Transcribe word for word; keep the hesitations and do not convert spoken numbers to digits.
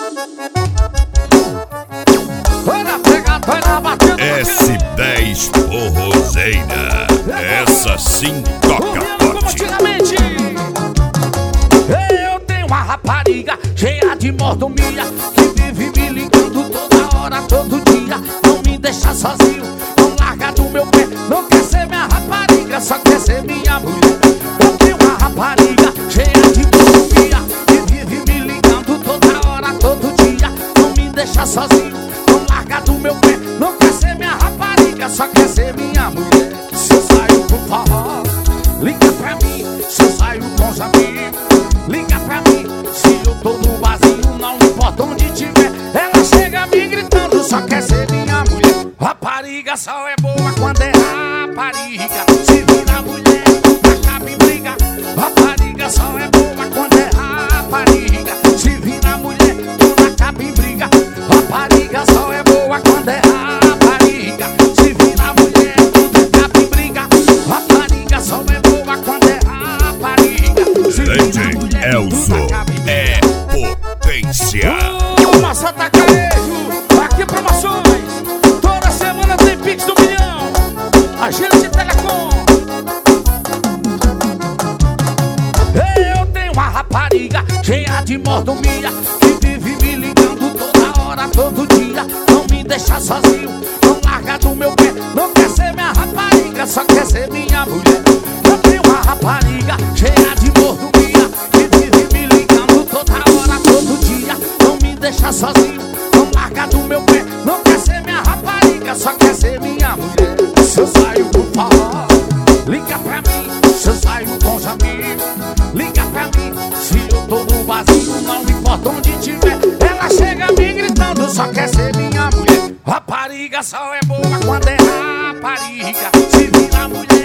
S dez Forrozeira, essa sim toca forte. Eu tenho uma rapariga cheia de mordomia, que vive me ligando toda hora, todo dia. Não me deixa sozinho, não larga do meu pé. Não quer ser minha rapariga, só quer ser minha mulher. Eu tenho uma rapariga cheia de mordomia, que vive me ligando toda hora, todo dia. Não me deixa sozinho, não larga do meu pé. Não quer ser minha rapariga, só quer ser minha mulher. Se eu saio pro forró, liga pra mim. Se eu saio com os amigos, liga pra mim. Se eu tô no barzinho, não importa onde tiver, ela chega me gritando, só quer ser minha mulher. Rapariga só é boa quando é rapariga. Se vira mulher, acaba em briga. Rapariga só é boa quando é rapariga. Se vira mulher, tudo acaba em briga. Rapariga só é boa quando é rapariga. Se vira mulher, tudo acaba em briga. Rapariga só é boa quando é rapariga. Se vira mulher, tudo acaba em briga. É potência. Uh, Massa Atacarejo, aqui promoções. Toda semana tem Pix do Milhão. Agência Telecom. Eu tenho uma rapariga cheia de mordomia, que vive me ligando toda hora, todo dia. Não me deixa sozinho, não larga do meu pé. Não quer ser minha rapariga, só quer ser minha mulher. Eu tenho uma rapariga cheia de mordomia, que vive me ligando toda hora, todo dia. Não me deixa sozinho, não larga do meu pé. Não quer ser minha rapariga, só quer ser minha mulher. Se eu saio pro forró, liga pra mim. Se eu saio com os amigos, liga pra mim. Se eu tô no barzinho, não importa onde tiver, ela chega me gritando, só quer ser minha mulher. Rapariga só é boa quando é rapariga. Se vira mulher,